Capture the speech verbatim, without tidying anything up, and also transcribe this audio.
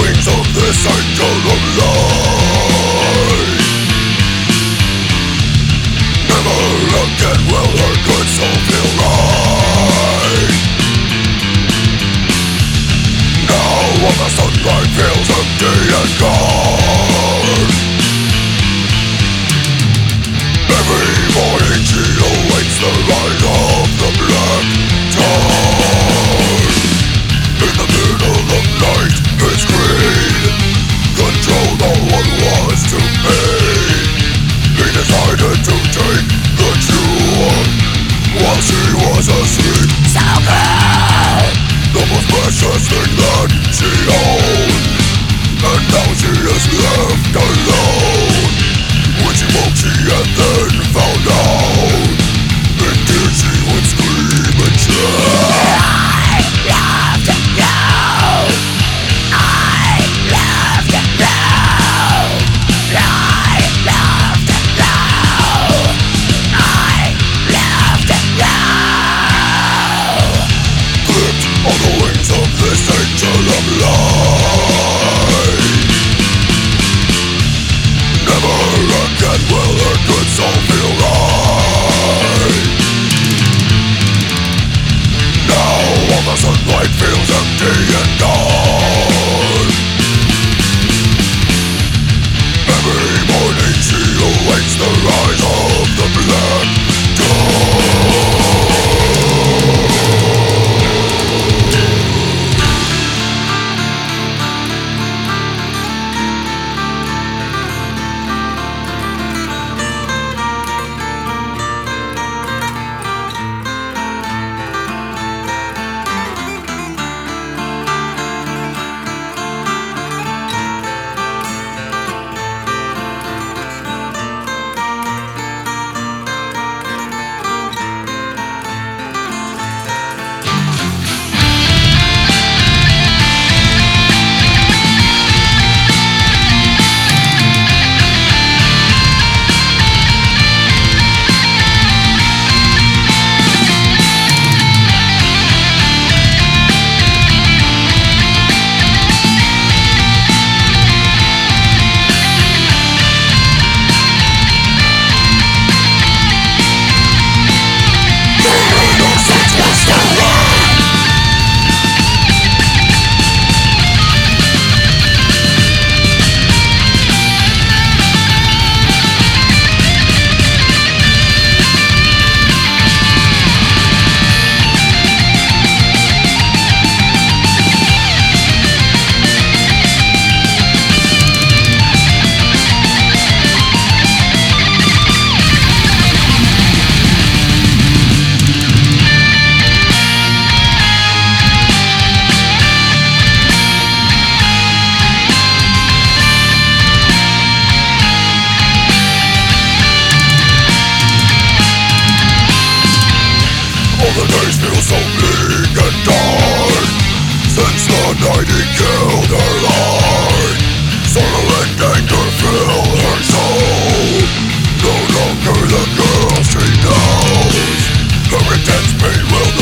wings of this angel of light. Never again will her good soul feel right. Now all the sunlight feels empty and gone. Every morning she awaits the light of the black dawn. In the middle of night, his greed controlled all what was to be. He decided to take the jewel while she was asleep. So cold, The most precious thing that she owned. And now she is left alone. When she woke, she had then found out. Indeed, she would scream and shout. I loved you. I loved you. I loved you. I loved you. Clipped on the wings of this angel of light. Never again will her good soul feel right. Now all the sunlight feels empty and gone. Every morning she awaits the rise of the black dawn. The days feel so bleak and dark since the night he killed her heart. Sorrow and anger fill her soul. No longer the girl she knows. Her intense pain will